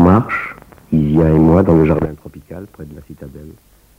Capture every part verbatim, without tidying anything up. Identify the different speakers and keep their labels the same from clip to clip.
Speaker 1: marche, Isia et moi, dans le jardin tropical, près de la citadelle.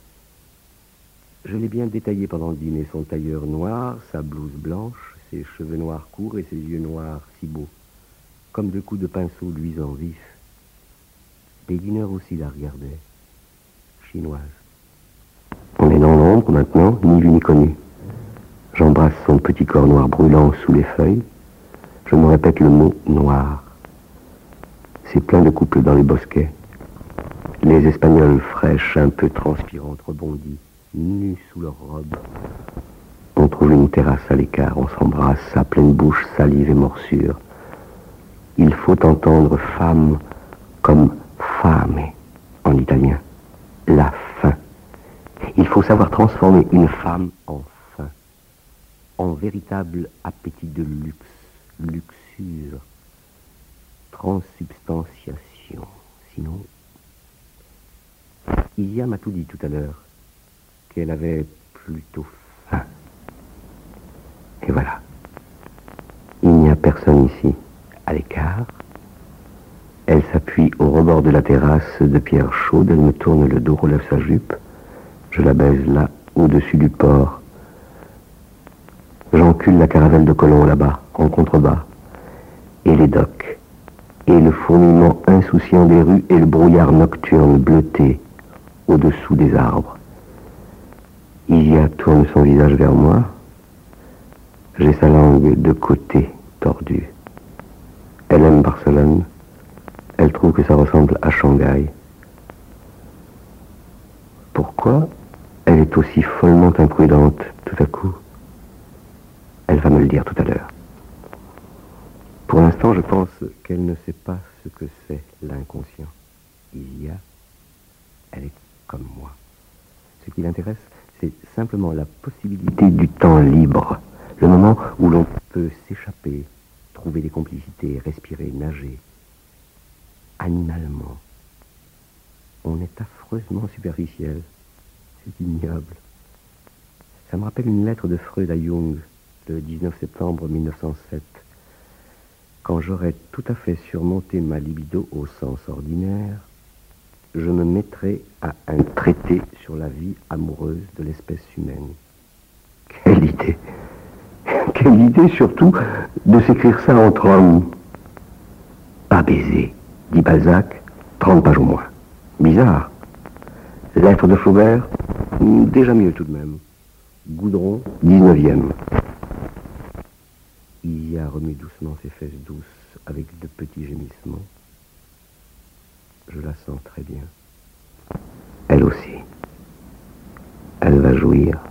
Speaker 1: Je l'ai bien détaillé pendant le dîner, son tailleur noir, sa blouse blanche, ses cheveux noirs courts et ses yeux noirs si beaux, comme deux coups de pinceau luisants vifs. Les dîneurs aussi la regardaient, chinoise. On est dans l'ombre maintenant, ni vu ni connu. J'embrasse son petit corps noir brûlant sous les feuilles. Je me répète le mot noir. C'est plein de couples dans les bosquets. Les Espagnoles fraîches, un peu transpirantes, rebondis, nus sous leurs robes. On trouve une terrasse à l'écart, on s'embrasse à pleine bouche, salive et morsure. Il faut entendre femme comme fame en italien. La faim. Il faut savoir transformer une femme en faim, en véritable appétit de luxe, luxure, transsubstantiation. Sinon, Isia m'a tout dit tout à l'heure, qu'elle avait plutôt faim. Et voilà. Il n'y a personne ici, à l'écart. Elle s'appuie au rebord de la terrasse de pierre chaude, elle me tourne le dos, relève sa jupe. Je la baise là, au-dessus du port. J'encule la caravelle de colons là-bas, en contrebas. Et les docks. Et le fourmillement insouciant des rues et le brouillard nocturne bleuté au-dessous des arbres. Isia tourne son visage vers moi. J'ai sa langue de côté, tordue. Elle aime Barcelone. Elle trouve que ça ressemble à Shanghai. Pourquoi elle est aussi follement imprudente tout à coup? Elle va me le dire tout à l'heure. Pour l'instant, je pense qu'elle ne sait pas ce que c'est l'inconscient. Isia, elle est comme moi. Ce qui l'intéresse, c'est simplement la possibilité du temps libre, le moment où l'on peut s'échapper, trouver des complicités, respirer, nager. Animalement. On est affreusement superficiel. C'est ignoble. Ça me rappelle une lettre de Freud à Jung, le dix-neuf septembre mille neuf cent sept. Quand j'aurai tout à fait surmonté ma libido au sens ordinaire, je me mettrai à un traité sur la vie amoureuse de l'espèce humaine. Quelle idée! Quelle idée surtout de s'écrire ça entre hommes. Pas baiser, dit Balzac, trente pages au moins. Bizarre. Lettre de Flaubert, déjà mieux tout de même. Goudron, dix-neuvième. Isia remue doucement ses fesses douces avec de petits gémissements. Je la sens très bien. Elle aussi. Elle va jouir.